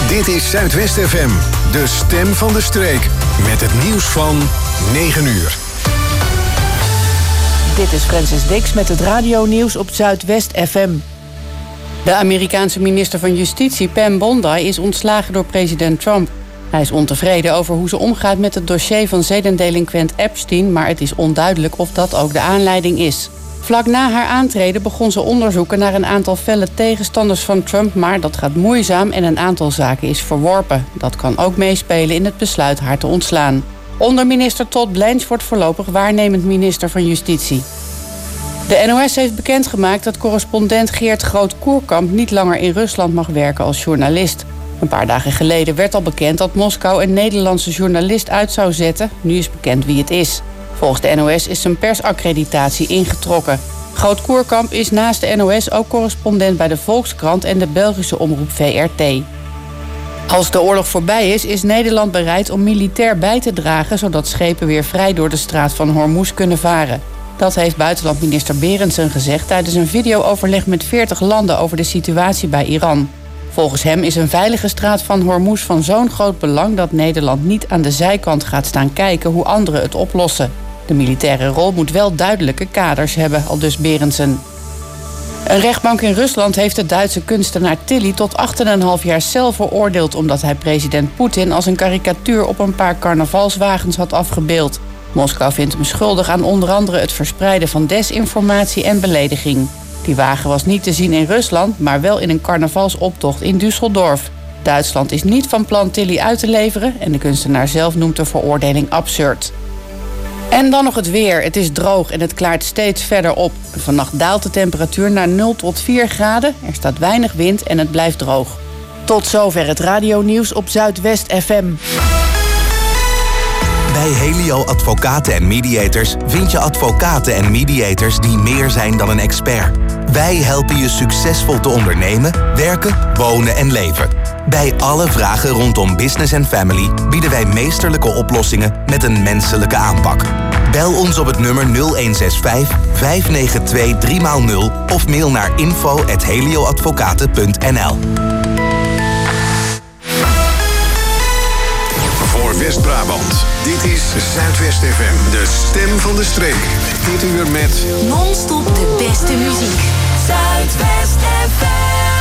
Dit is Zuidwest FM, de stem van de streek. Met het nieuws van 9 uur. Dit is Francis Dix met het radionieuws op Zuidwest FM. De Amerikaanse minister van Justitie, Pam Bondi, is ontslagen door president Trump. Hij is ontevreden over hoe ze omgaat met het dossier van zedendelinquent Epstein, maar het is onduidelijk of dat ook de aanleiding is. Vlak na haar aantreden begon ze onderzoeken naar een aantal felle tegenstanders van Trump, maar dat gaat moeizaam en een aantal zaken is verworpen. Dat kan ook meespelen in het besluit haar te ontslaan. Onder minister Todd Blanche wordt voorlopig waarnemend minister van Justitie. De NOS heeft bekendgemaakt dat correspondent Geert Groot-Koerkamp niet langer in Rusland mag werken als journalist. Een paar dagen geleden werd al bekend dat Moskou een Nederlandse journalist uit zou zetten. Nu is bekend wie het is. Volgens de NOS is zijn persaccreditatie ingetrokken. Groot-Koerkamp is naast de NOS ook correspondent bij de Volkskrant en de Belgische omroep VRT. Als de oorlog voorbij is Nederland bereid om militair bij te dragen, zodat schepen weer vrij door de straat van Hormuz kunnen varen. Dat heeft buitenlandminister Berendsen gezegd tijdens een videooverleg met 40 landen over de situatie bij Iran. Volgens hem is een veilige straat van Hormuz van zo'n groot belang dat Nederland niet aan de zijkant gaat staan kijken hoe anderen het oplossen. De militaire rol moet wel duidelijke kaders hebben, aldus Berendsen. Een rechtbank in Rusland heeft de Duitse kunstenaar Tilly tot 8,5 jaar cel veroordeeld omdat hij president Poetin als een karikatuur op een paar carnavalswagens had afgebeeld. Moskou vindt hem schuldig aan onder andere het verspreiden van desinformatie en belediging. Die wagen was niet te zien in Rusland, maar wel in een carnavalsoptocht in Düsseldorf. Duitsland is niet van plan Tilly uit te leveren en de kunstenaar zelf noemt de veroordeling absurd. En dan nog het weer. Het is droog en het klaart steeds verder op. Vannacht daalt de temperatuur naar 0 tot 4 graden. Er staat weinig wind en het blijft droog. Tot zover het radionieuws op Zuidwest FM. Bij Helio Advocaten en Mediators vind je advocaten en mediators die meer zijn dan een expert. Wij helpen je succesvol te ondernemen, werken, wonen en leven. Bij alle vragen rondom business en family bieden wij meesterlijke oplossingen met een menselijke aanpak. Bel ons op het nummer 0165 592 3x0 of mail naar info@helioadvocaten.nl. Voor West-Brabant, dit is Zuidwest FM, de stem van de streek. Dit uur met non-stop de beste muziek. Zuidwest FM.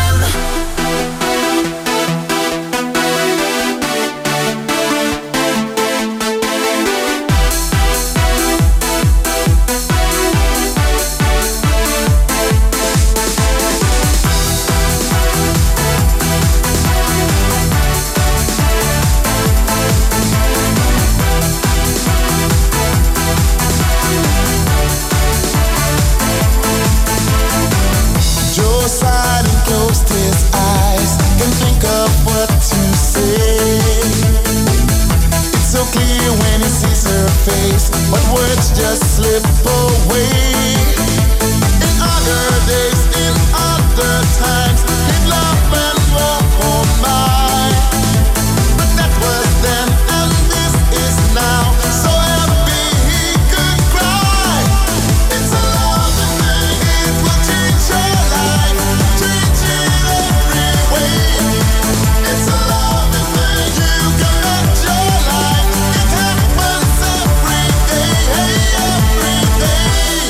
But words just slip away. In other days, in other times, he'd laugh and walk on by. But that was then and this is now. So happy he could cry. It's a loving thing, it will change your life, change it every way. It's a loving thing, you can bet your life. It happens every day, every day.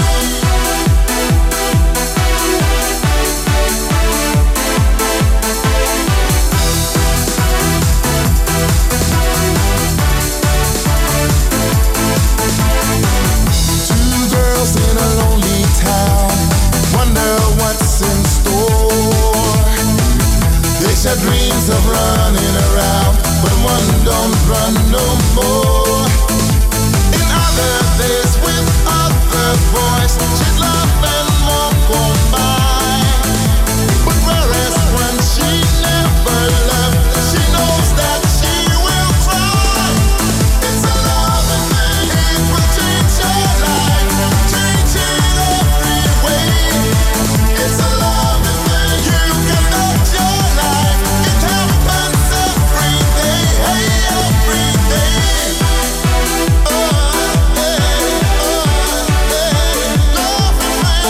Two girls in a lonely town wonder what's in store. They share dreams of running around, but one don't run no more. In other days with other boys, she'd laugh and walk on by. But whereas when she never left, she knows that she will try. It's a loving thing, it will change your life, change it every way. It's a loving thing, you can bet your life. It happens every day, every day. Oh, hey, oh, hey. Loving thing,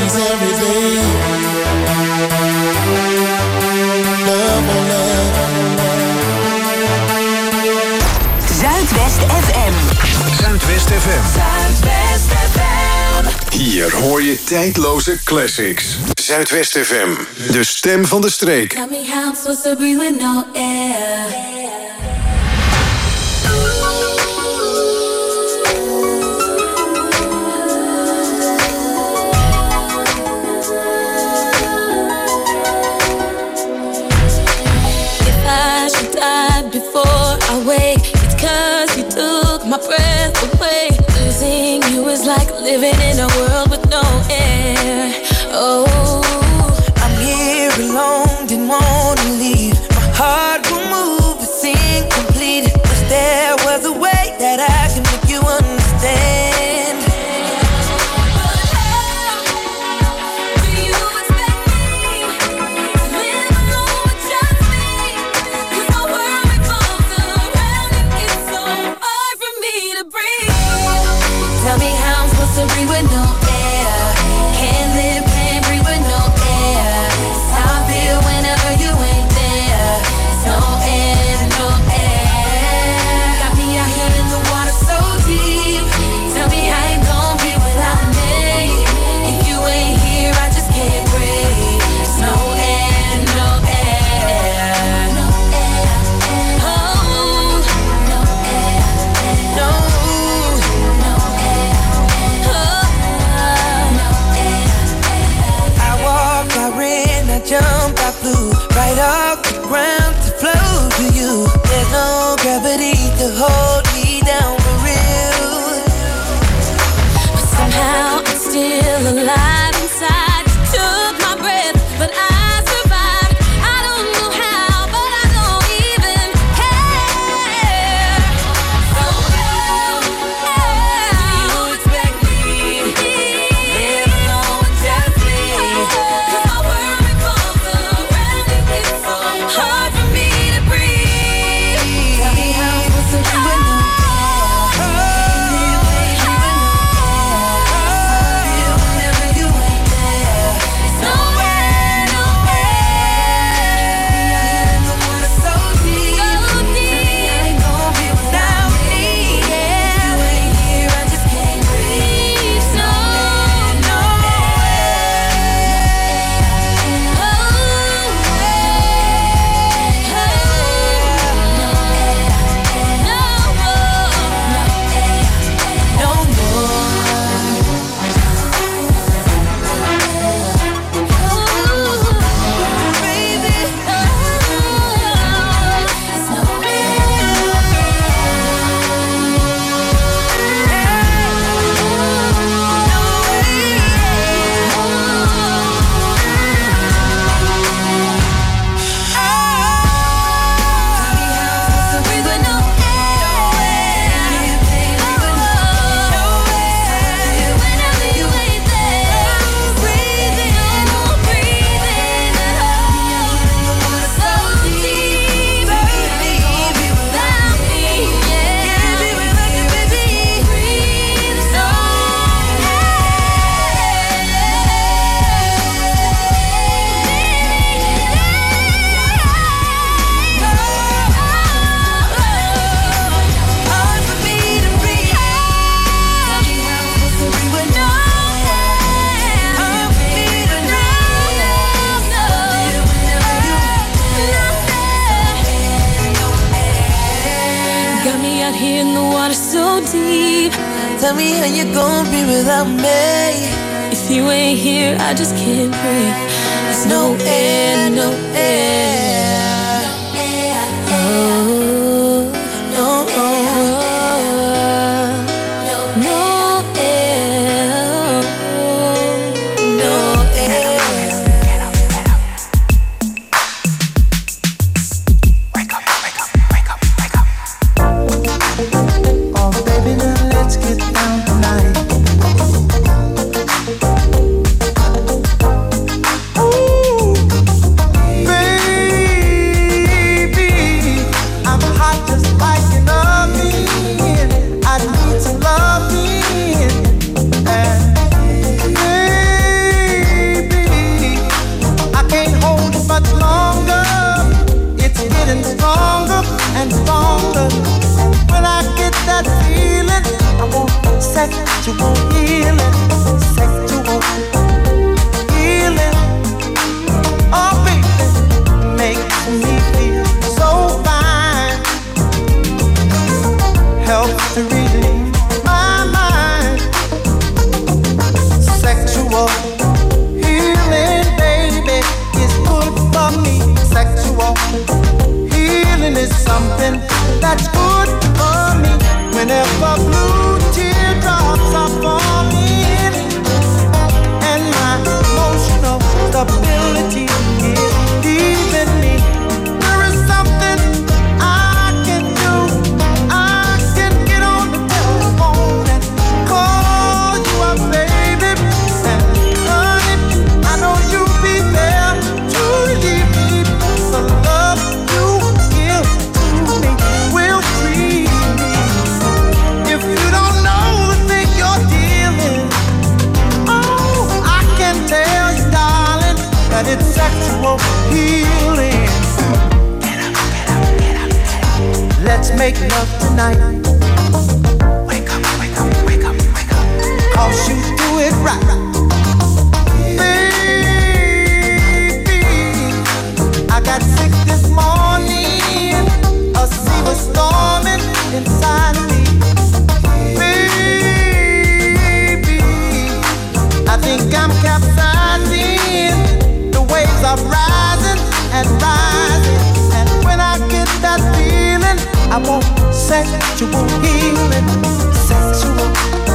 happens every day. Love, oh love. Zuidwest FM. Zuidwest FM. Zuidwest FM. Hier hoor je tijdloze classics. Zuidwest FM. De stem van de streek. Got me how I'm supposed to breathe with no air. Before I wake, it's 'cause you took my breath away. Losing you is like living in a world with no air. Oh, I'm here alone, didn't wanna leave. My heart will move, it's incomplete. Wish there was a way that I can make you understand. Tell me how I'm supposed to breathe with no air. Can't live, can't breathe with no air. It's how I feel whenever you ain't there. It's no air, no air. Got me out here in the water so deep. Tell me how you gon' be without me. If you ain't here, I just can't breathe. It's no air, no air. No air, oh, no air, no. Jump, I flew right off the ground to flow to you. There's no gravity to hold me down for real. But somehow I'm still alive inside. You took my breath, but I survived. I don't know how, but I don't even care. So how do you expect me to live alone with just me? 'Cause my world hard for me to breathe. Tell me how I'm supposed to do it now. Whenever you ain't there, it's nowhere, nowhere. In the water so deep, so deep. I ain't gon' be without me. Yeah, you ain't here, I just can't breathe. No, Tell me how you gon' be without me. if you ain't here, I just can't breathe. There's no air, no air. Oh, no air. No air. No air. Wake up, wake up, wake up, wake up. Oh baby, now let's get down tonight. Ooh, baby. Sexual healing, baby, is good for me. Sexual healing is something that's good for me. Whenever blue teardrops are falling and my emotional stability is leaving me, there is something I can do. I can get on the telephone and call you up, baby. And honey, I know you'll be there to relieve me. The love you give to me will free me. If you don't know the thing you're dealing, oh, I can tell you, darling, that it's sexual healing. Let's make love tonight. Wake up, wake up, wake up, wake up. 'Cause you do it right. Baby, I got sick this morning. A sea was storming inside of me. Baby, I think I'm capsizing. The waves are rising and rising. And when I get that feeling, I want sexual healing. Sexual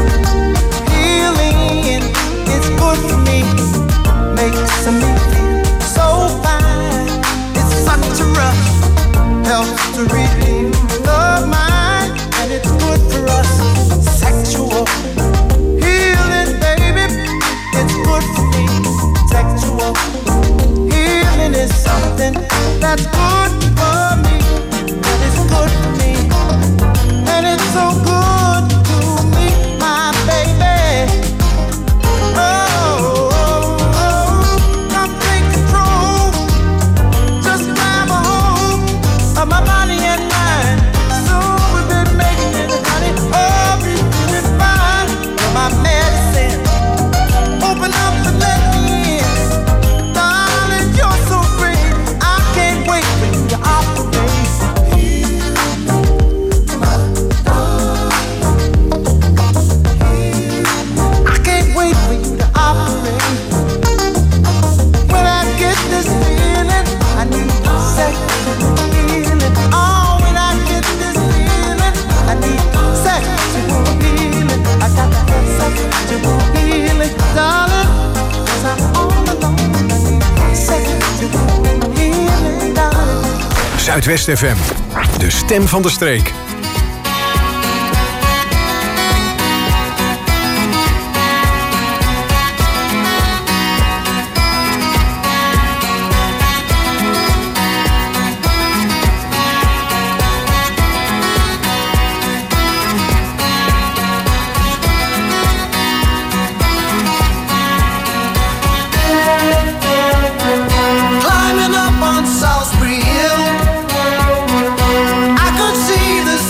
healing is good for me. Makes me feel so fine. It's such a rush. Helps to relieve the mind. And it's good for us. Sexual healing, baby, it's good for me. Sexual healing is something that's good for me. That is good for me. And it's so good to me, my baby. Oh, come take control. Just grab a hold of my body and mind. So we've been making it, honey. Oh, we're doing fine. You're my medicine. Open up and let me in. Darling, you're so great. I can't wait for you to operate. I can't wait for you to operate. When I get this feeling, I need sexual healing. Oh, when I get this feeling, I need sexual healing. I got to have sexual healing, darling, 'cause I'm all alone. I need sexual healing, darling. Zuidwest FM, de stem van de streek. Climbing up on Salisbury Hill, I could see the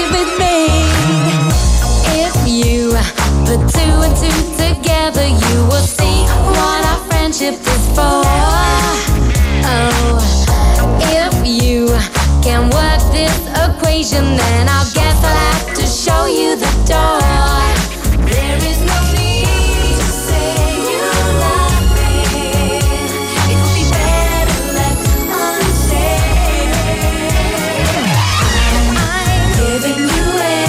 it with me. If you put two and two together, you will see what our friendship is for. Oh, if you can work this equation, then I guess I'll have to show you the door. There is no need to say you love me. It would be better left unsaid. I'm giving you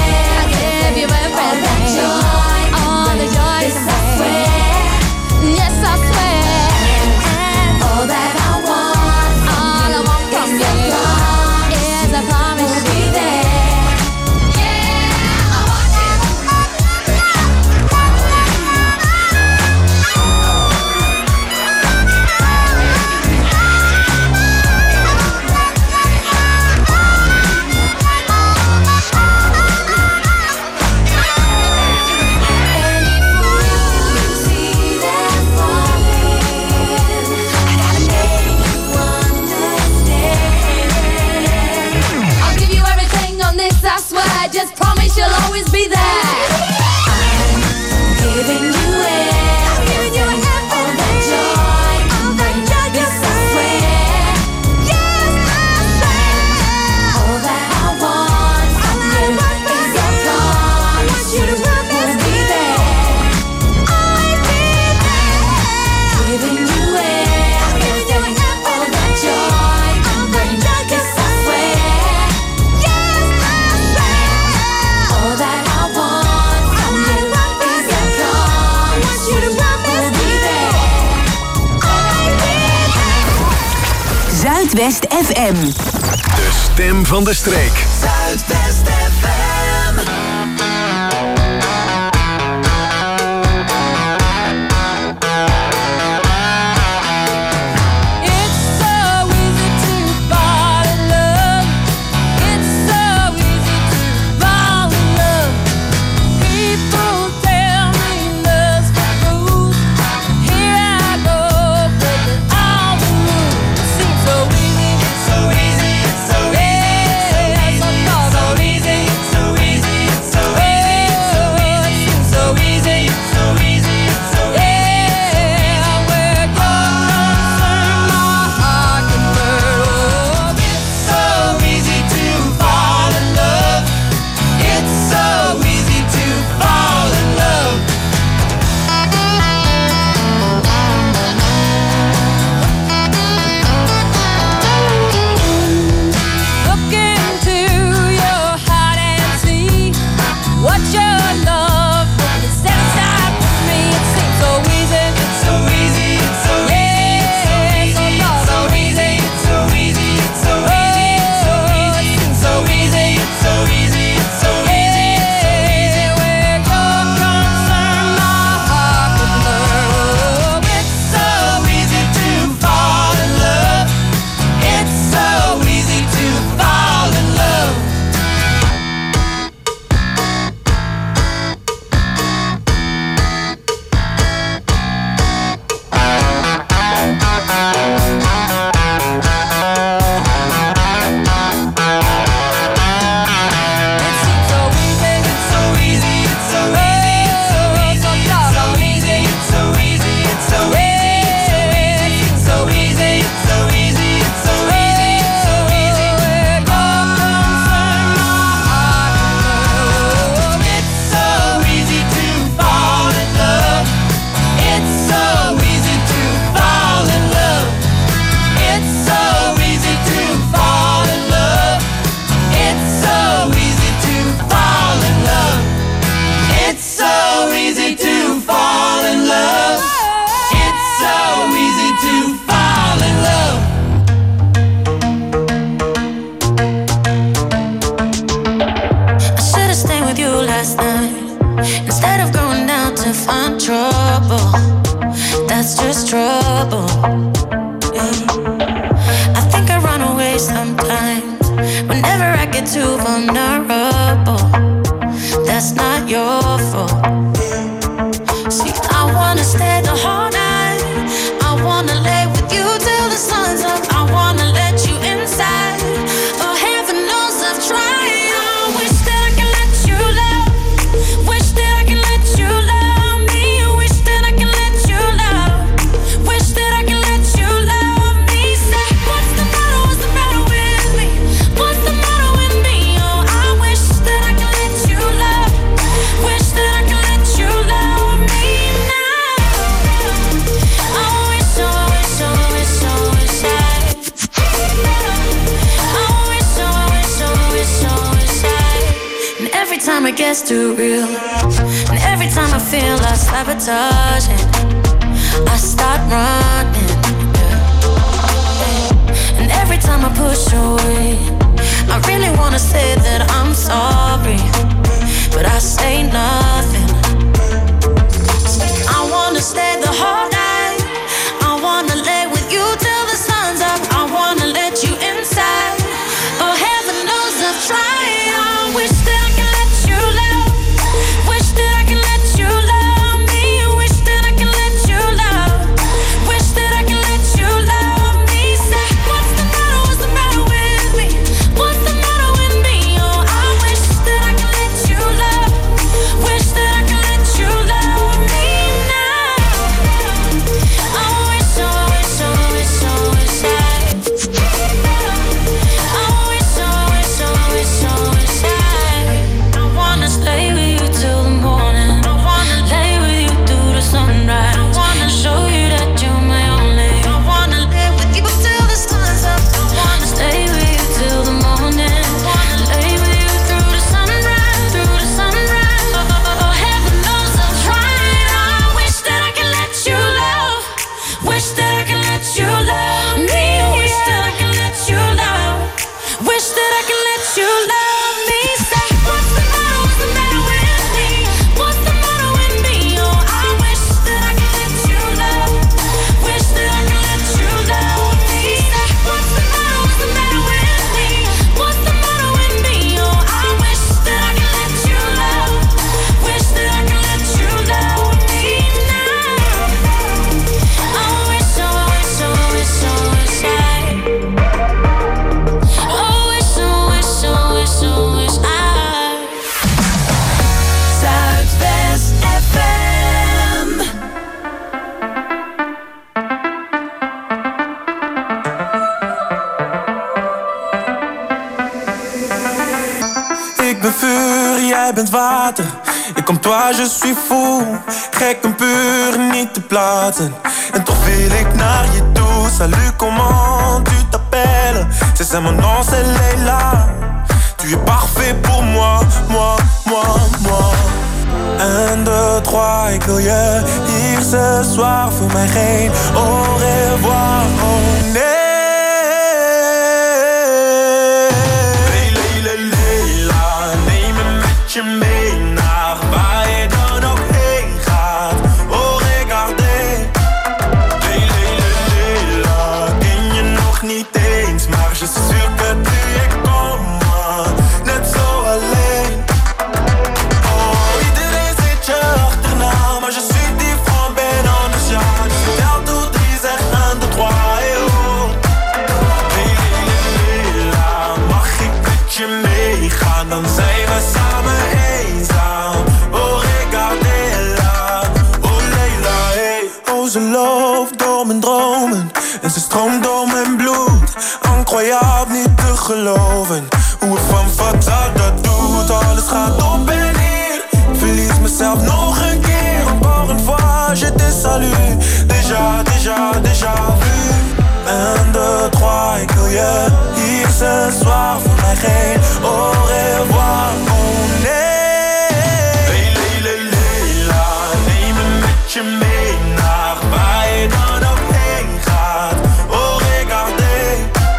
all the joy, yes I swear, yes I swear. And all that I want from you is a promise to be there. Yeah, I want you. Just promise you'll always be there. I'm giving you everything, all that joy, yes I swear, yes I swear. All that I want from you is a promise you will be there. I'll be there. Giving you everything, all that joy, yes I swear. All that I want from you is a promise you will be there. I'll be there. Zuidwest FM. De stem van de streek. Zuidwest FM. It's so easy to fall in love. It's so easy to fall in love. People tell me love's for fools. Here I go, breaking all the rules. It seems so easy, it's so easy, it's so easy, so easy, it's so easy, it's so easy, it seems so easy, it's so easy, it's so easy. Yeah, where you're concerned, my heart can burn. It's so easy to fall in love. It's so easy to fall in love. Look into your heart and see what your love will set aside for me. It seems so easy, it's so easy, it's so easy, it's so easy, it's so easy, it's so easy, it seems so easy, it's so easy, it's so easy, where you're concerned, my heart can learn. It's so easy to fall in love. It's so easy to fall in love. It seems so easy, it's so easy, it's so easy, it's so easy, it's so easy, it's so easy, it's so easy, it's so easy, it's so easy, where you're concerned, my heart can learn. It's so easy to fall in love. It's so easy to fall in love. It's so easy to fall in love. It's so easy to fall in love. It's so easy to fall in love. It's so easy to fall in love. I should've stayed with you last night instead of going out to find trouble. That's just trouble. Yeah. I think I run away sometimes whenever I get too vulnerable. That's not your fault. See, I wanna stay the whole night. I wanna lay with you till the sun's up. I wanna let you inside. Oh, heaven knows I've tried. Oh, we're stuck time it gets too real, and every time I feel like sabotaging, I start running, and every time I push away, I really wanna say that I'm sorry, but I say nothing. I wanna stay the whole night, I wanna lay with you till the sun's up, I wanna let you inside. Oh, heaven knows I've tried. I wish that I can let you love, wish that I can let you love me, wish that I can let you love, wish that I can let you love me. Say, what's the matter with me? What's the matter with me? Oh, I wish that I can let you love, wish that I can let you love me now. I wish, oh, wish, oh, wish, oh, wish I wanna stay with you till the morning, I wanna lay with you through the sunrise, I wanna show you that you're my only, I wanna live with you till the sun's up, I wanna stay with you till the morning, I wanna lay with you through the sunrise, through the sunrise. Oh, heaven knows I'm trying. I wish that I can let you love, wish that I can let you love me, wish that I can let you love, wish that I can let you love me. Say, what's the matter with me? What's the matter with me? Oh, I wish that I can let you love, wish that I can let you love me. Say, what's the matter with me? What's the matter with me? Oh, I wish that I can let you love, wish that I can let you love me now. I wish, oh, wish, oh, wish, oh, wish I. Oh, wish, oh, wish, oh, wish, oh, wish I. Zuidwest FM. Ik ben vuur, jij bent water. Ik comme toi, je suis fou. Gek en puur, niet te plaatsen. En toch wil ik naar je toe. Salut, comment tu t'appelles? C'est ça mon nom, c'est Leila. Tu es parfait pour moi, moi, moi, moi. 1, 2, 3, ik wil je hier ce soir. Voor mij geen au revoir, oh nee. Leila, neem me met je mee naar waar je dan ook heen gaat. Oh, regardez. Leila, ken je nog niet eens, maar je suis sûr que tu es comme moi, net zo alleen. Oh, iedereen zit je achterna, maar je suis différent, ben anders, ja. Dus vertel toe 3, zeg 1, 2, 3, et oh. Leila, mag ik met je meegaan, dan zijn we samen eenzaam. Oh, regardez-la, oh Leila, hey. Oh, ze loopt door mijn dromen en ze stroomt door mijn bloed. Incroyable, niet te geloven hoe het van fataal dat doet. Alles gaat op en neer, ik verlies mezelf nog een keer. Encore une fois, je te salue. Déjà vu. 1, 2, 3, ik wil je hier ce soir. Voor mij geen au revoir, oh nee. Leila, neem me met je mee naar waar je dan ook heen gaat. Oh, regardez.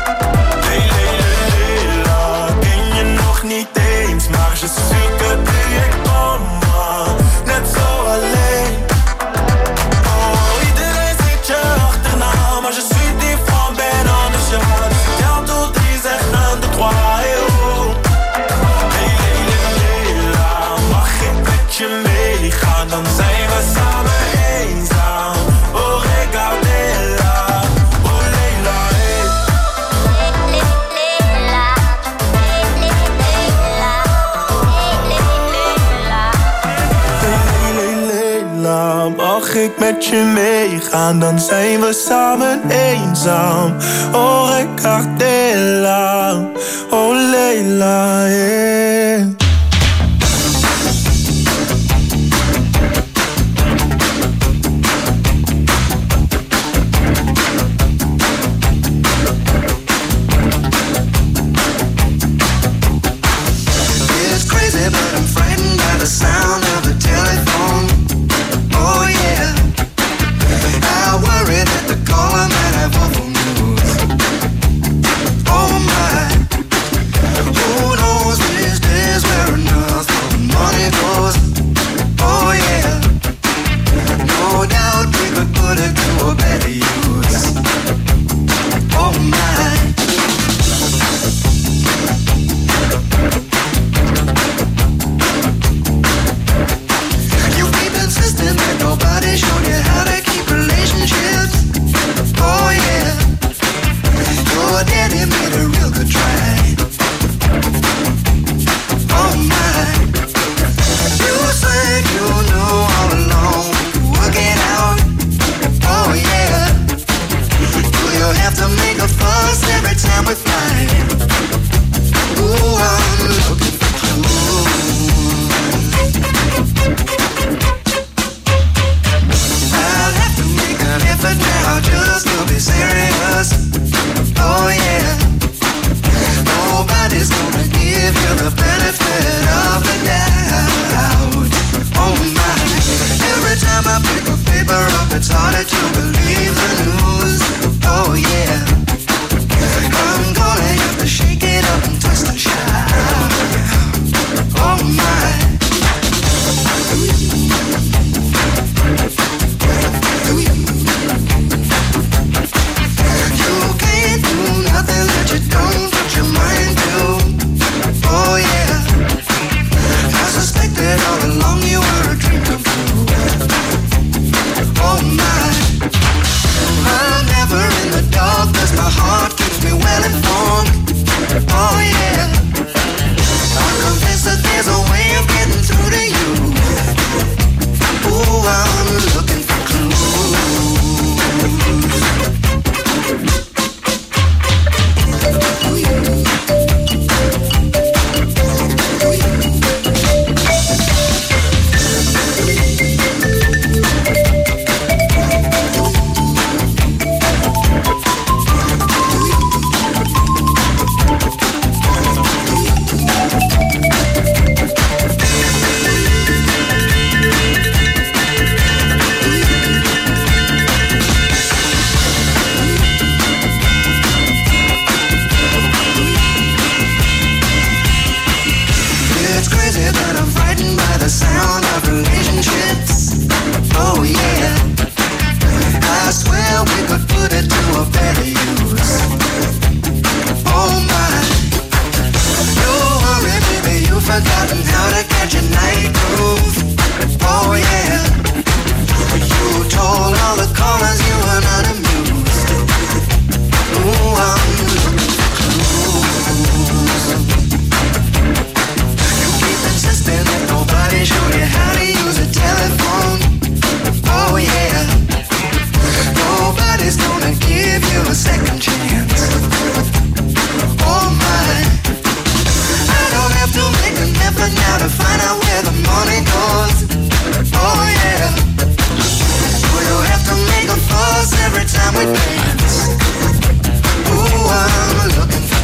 Leila, ken je nog niet eens, maar je suis sûr que tu es comme moi, net zo alleen. Oh, iedereen zit je achterna, maar je suis différent, ben anders, ja. Dus vertel toe 3, zeg 1, 2, 3, et oh. Leila, mag ik met je meegaan, dan zijn we samen eenzaam. Oh, regardez-la, oh Leila, hey. Leila, mag ik met je meegaan, dan zijn we samen eenzaam. Oh, regardez-la, oh Leila, yeah. It's crazy, but I'm free. find out where the money goes. Oh yeah. Do you have to make a fuss every time we dance? Ooh, I'm looking for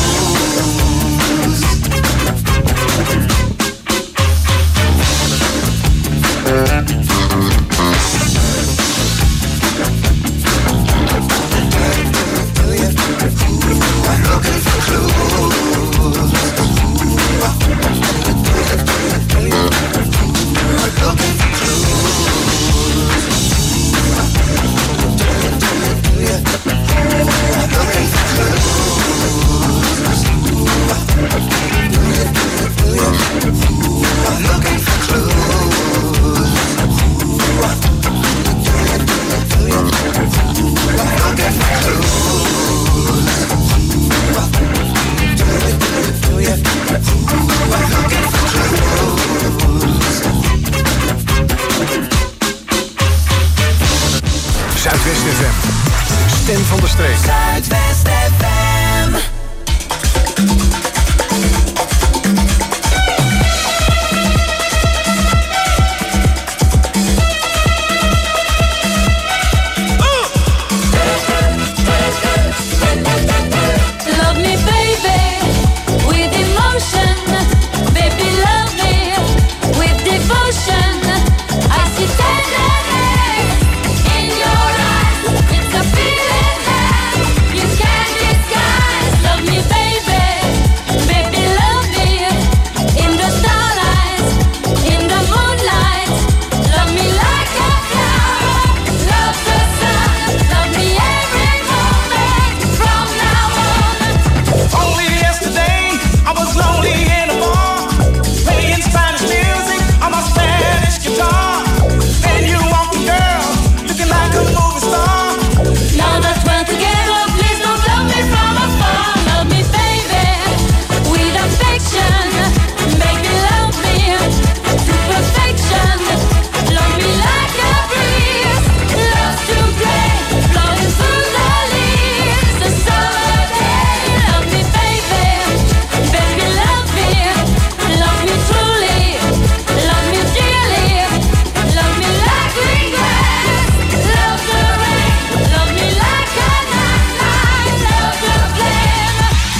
Zuidwest FM. Stem van de streek. Zuidwest FM. Love me, baby, with emotion. Baby, love me with devotion. I see tenderness in your eyes. It's a feeling that you can't disguise. Love me, baby, baby, love me in the starlight, in the moonlight. Love me like a flower, love the sun. Love me every moment from now on. Only yesterday I was lonely in a bar, playing Spanish music on my Spanish guitar. Then you walked in, girl, looking like a movie star. Now that we're together, please don't love me from afar. Love me, baby, with affection. Baby, love me to perfection. Love me like a breeze, love to play, blowing through the leaves, the summer day. Love me, baby, baby, love me truly, love me dearly, love me like green grass, love the rain, love me like a night, love the flame.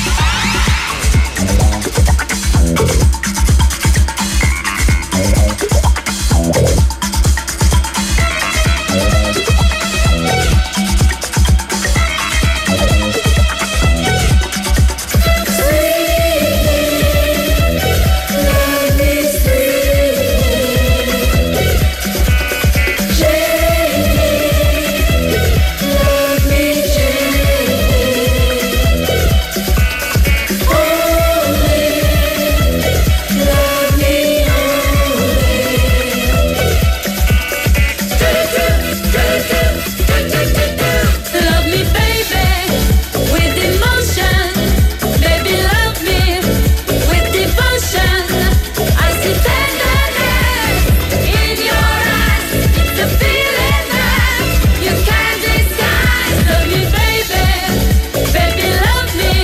Love me, baby, with emotion. Baby, love me with devotion. I see tenderness in your eyes. It's a feeling that you can't disguise. Love me, baby, baby, love me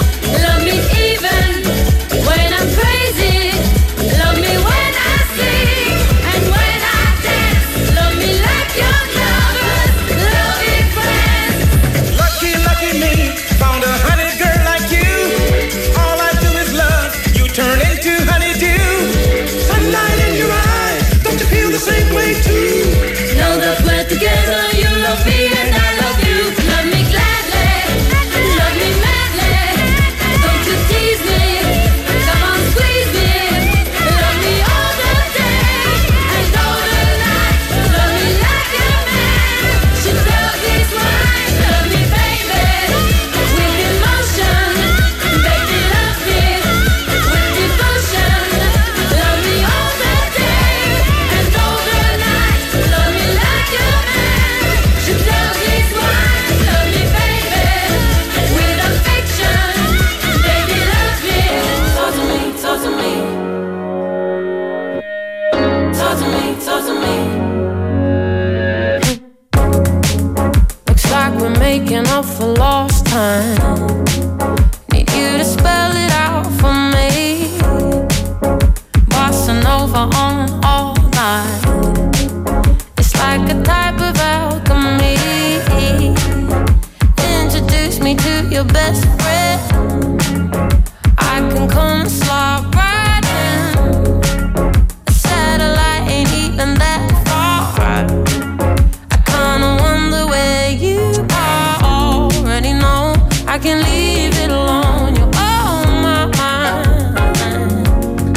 even when I'm crazy. Love me when I sing and when I dance. Love me like your lovers, loving friends. Lucky, lucky me, found a honey girl like you. All I do is love, you turn into honeydew. Sunlight in your eyes, don't you feel the same way too? Now that we're together, you love me and I love you. Love me gladly, love me madly. Don't you tease me, come on squeeze me. Love me all the day and all the night. Love me like a man should love his wife. Love me, baby, with emotion. Baby, love me with devotion. Love me all the day and all the night. Love me like a man should love his wife. Love me, baby, with affection. Baby, love me. Talk to me, talk to me. Talk to me, talk to me. Looks like we're making up for lost time. Need you to spell it out for me. Bossa phone all night. It's like a type of alchemy. Introduce me to your best friend. I can come and slide right in. A satellite ain't even that far. I kinda wonder where you are. Already know I can leave it alone. You're on my mind.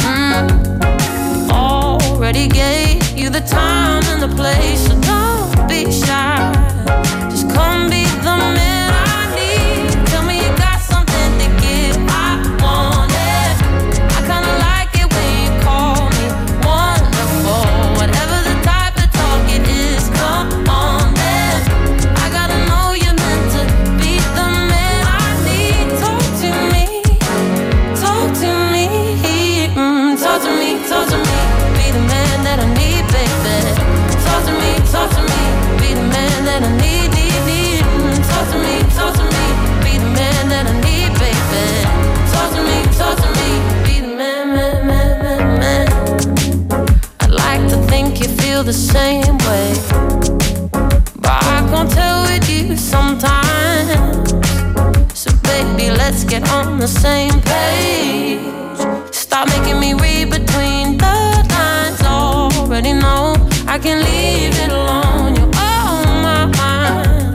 Already gave you the time and the place, so don't be shy. Just come be the man I need. Tell me you got something to give. I want it. I kinda like it when you call me wonderful. Whatever the type of talk it is, come on then. I gotta know you're meant to be the man I need. Talk to me, talk to me, talk to me, talk to me. Be the man that I need, baby. Talk to me, be the man that I need. Talk to me, be the man that I need, baby. Talk to me, be the man. I'd like to think you feel the same way, but I can't tell with you sometimes. So baby, let's get on the same page. Stop making me read between the lines. Already know I can leave it alone. You're on my mind.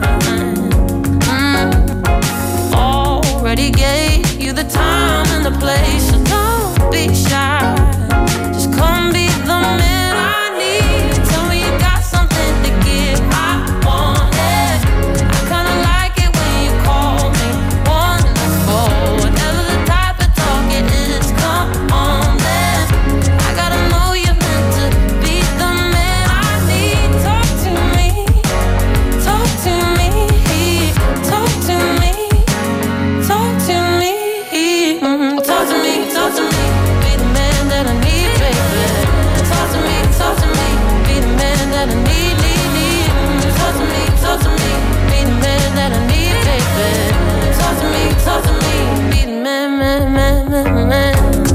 Already gave you the time and the place, so don't be shy. Just come be the man I need. Tell me you got something to give. I want it. I kinda like it when you call me wonderful. Whatever the type of talk it is, come on then. I gotta know you're meant to be the man I need. Talk to me, talk to me, talk to me, talk to me, talk to me, talk to me. Be the man that I need, baby. Talk to me, be the man that I need. Talk to me, be the man that I need, baby. Talk to me, be the man.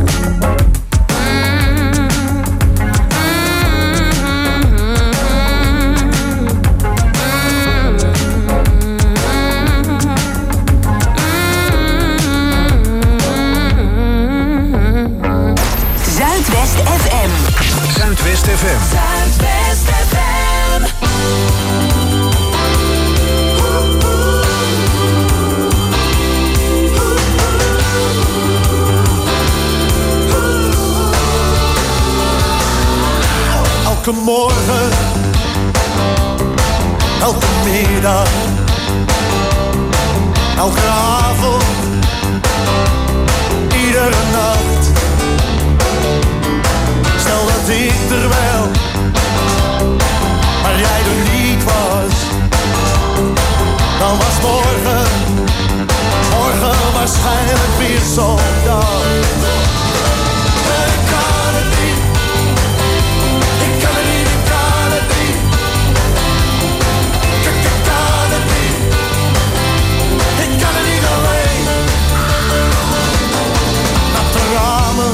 Zuidwest FM. Zuidwest FM. Zuidwest FM. Elke morgen, elke middag, elke avond, iedere nacht. Stel dat ik er wel, maar jij er niet was. Dan was morgen waarschijnlijk weer zo'n dag. En ik kan het niet, ik kan het niet, ik kan het niet. Ik kan het niet, ik kan het niet alleen. Natte ramen,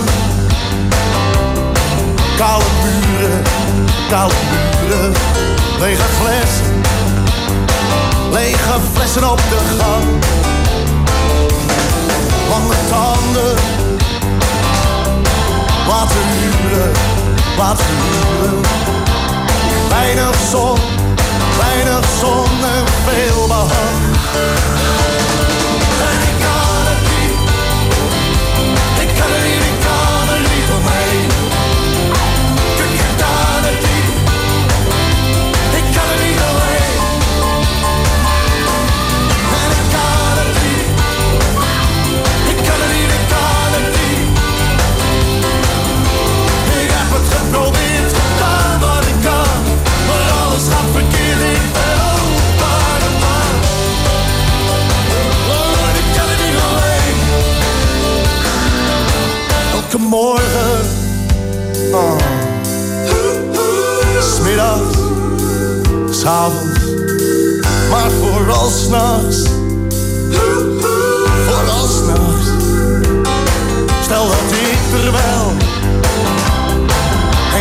koude muren, lege flessen op de gang. Lange tanden, laten huren. Weinig zon en veel behang. En ik kan het niet, ik kan er niet omheen. Ik kan het niet, ik kan er niet alleen. En ik kan het niet, ik kan het niet. Ik heb het geprobeerd, gedaan wat ik kan, maar alles gaat verkeerd, ik ben maar de man. Oh, ik kan het niet alleen. Elke morgen, smiddags, s'avonds, maar vooral s'nachts. Stel dat ik er wel,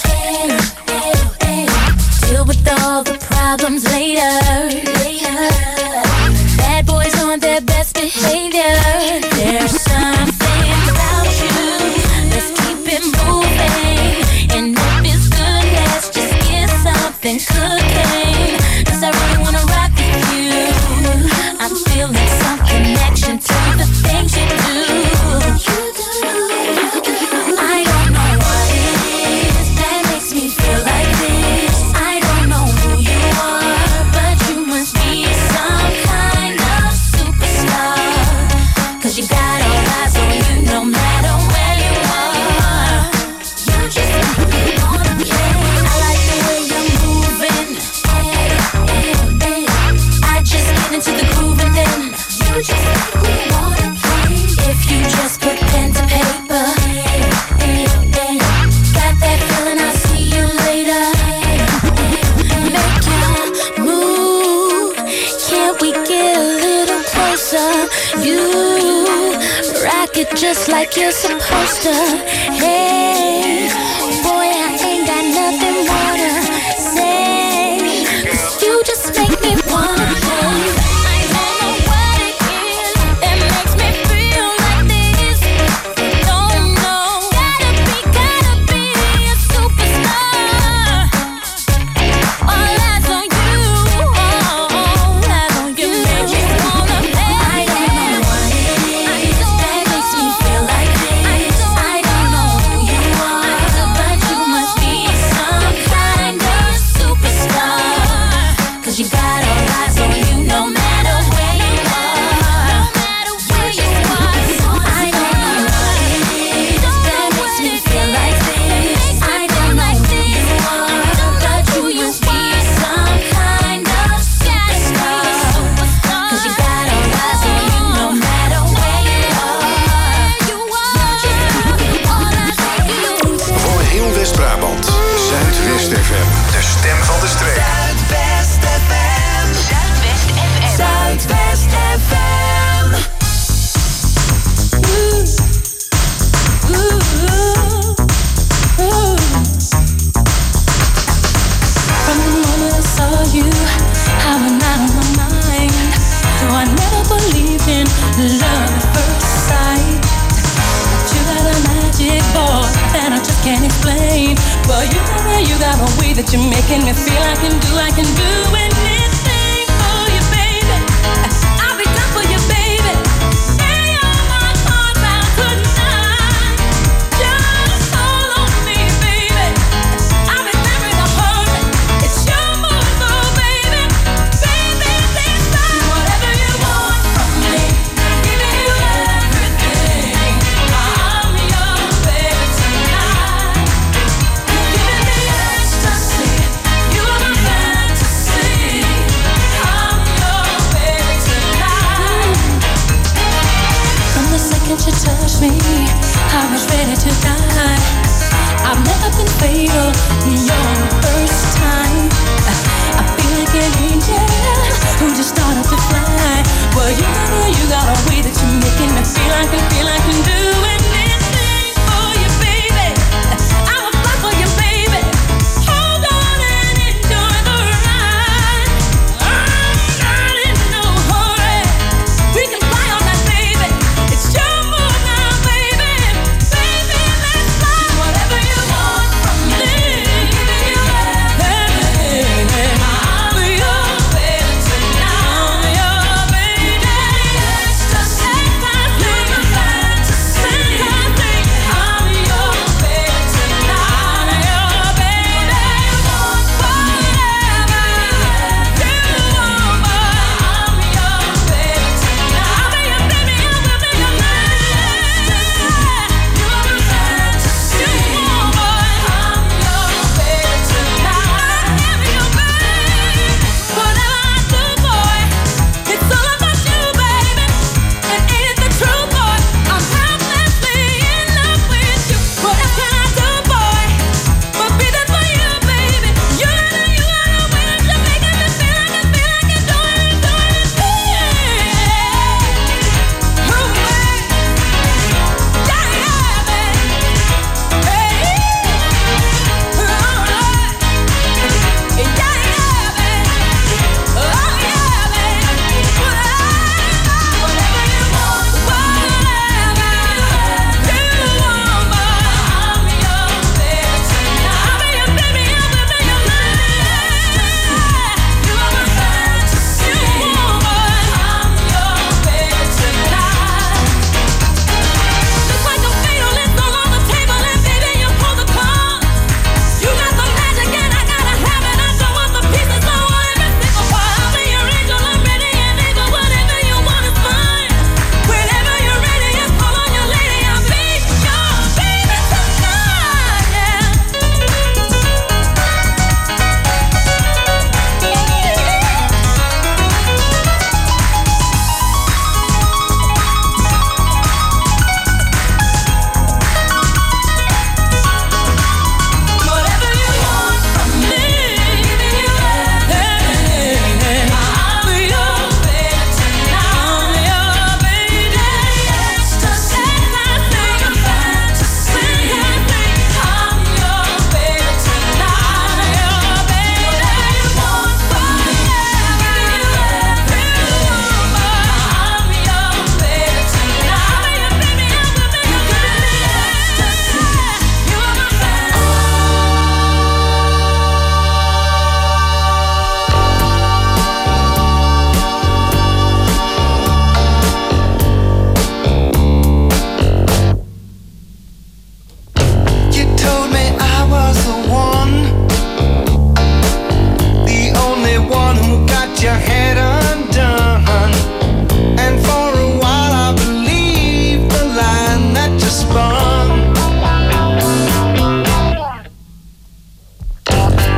Deal with all the problems later. Bad boys on their best behavior. There's something about you. Let's keep it moving. And if it's good, let's just get something cooking. 'Cause I really wanna rock with you. I'm feeling some connection to the things you do. I don't know what it is that makes me feel like this. I don't know who you are, but you must be some kind of superstar. 'Cause you got all eyes on you no matter where you are. You just make me wanna play. I like the way you're moving. I just get into the groove and then you just make me wanna play. If you just put pen to paper, got that feeling, I'll see you later. Make your move, can't we get a little closer? You rock it just like you're supposed to. Hey, boy, I ain't got nothing more to say. 'Cause you just make me wanna play. I don't know what it is that makes me feel like this. Don't know. Gotta be a superstar. All eyes on you. All eyes on you. You just wanna play. I don't know what it is that makes me feel like this. I don't know who you are, but you must be some kind of superstar. 'Cause you got all eyes on you no matter where you are. No matter where you are. I don't know what it is that makes me feel like this. I don't know who you are, but you must be some kind of superstar. 'Cause you got all eyes on you no matter where you are. You just all eyes on you. Voor heel West-Brabant. Zuidwest FM. De stem van de streek. Zuidwest FM. Zuidwest FM. Zuidwest FM. From the moment I saw you, I went out of my mind. Though I never believed in love at first sight. But you got a magic, boy, that I just can't explain. Well, you got a way that you're making me feel I can do anything for you, baby. I'll be done for you, baby. Lay all my heart out tonight. Just hold on me, baby. I'll be there in a hurry. It's your move, oh, baby. Baby, please do whatever you want from me. Giving you everything. I'm your baby tonight. Giving me ecstasy. You are my fantasy. I'm your baby tonight. From the second you touched me, I was ready to die. I've never been fatal, you're the first time. I feel like an angel who just started to fly. Well, you got a way that you're making me feel I can do anything for you, baby. I will fly for you, baby. Hold on and enjoy the ride. I'm not in no hurry. We can fly all night, baby. It's your move now, baby. Baby, let's fly. Whatever you want from me. Giving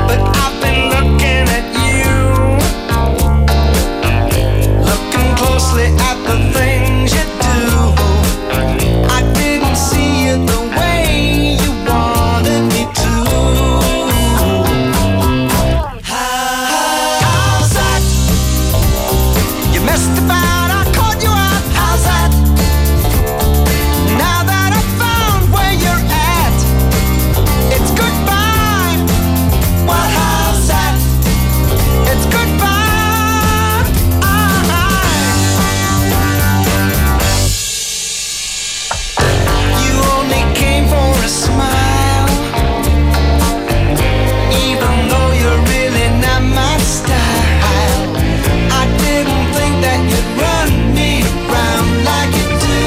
but I've been looking at you, looking closely at the things you do. I didn't see you the way you wanted me to. How's that? You messed about, I caught you out. How's that? Now that I found where you're at, it's goodbye. Well, how's that? It's goodbye. You only came for a smile, even though you're really not my style. I didn't think that you'd run me around like you do.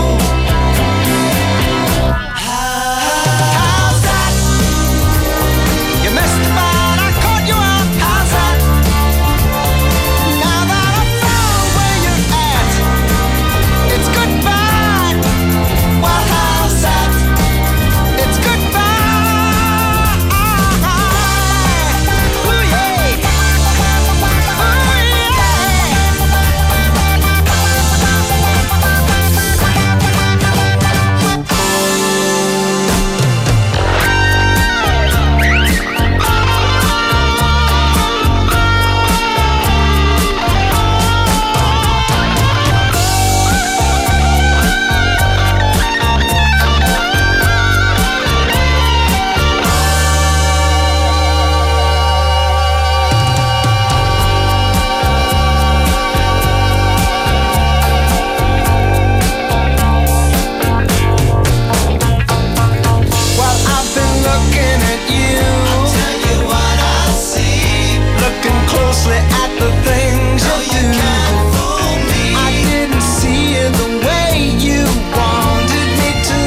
How's that? You messed about, I caught you out. How's that? Now that I found where you're at, it's goodbye. Well, how's that? It's goodbye. Ooh, yeah. Well, I've been looking at you. I'll tell you what I see. Looking closely at the things you do. Can't fool me. I didn't see you the way you wanted me to.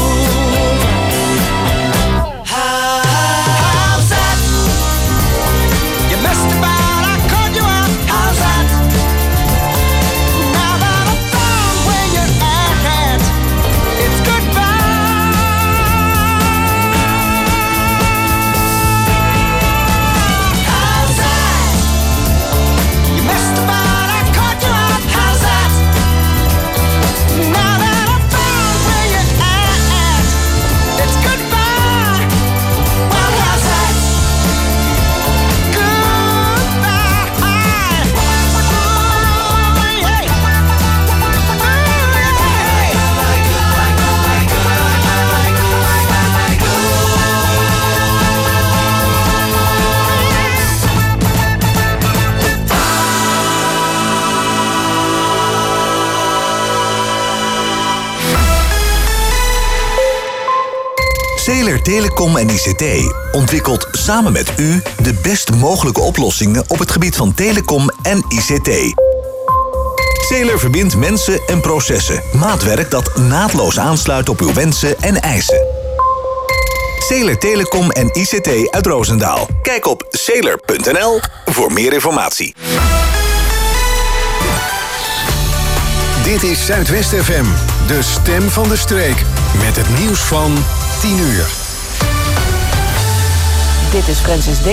How's that? You messed about, I caught you out. How's that? Now that I found where you're at, it's goodbye. How's that? You messed about, I caught you out. How's that? Now that I found where you're at, it's goodbye. Well, how's that? Zeler Telecom en ICT ontwikkelt samen met u de best mogelijke oplossingen op het gebied van telecom en ICT. Zeler verbindt mensen en processen. Maatwerk dat naadloos aansluit op uw wensen en eisen. Zeler Telecom en ICT uit Roosendaal. Kijk op zeler.nl voor meer informatie. Dit is Zuidwest FM, de stem van de streek. Met het nieuws van 10 uur. Dit is Francis Dick.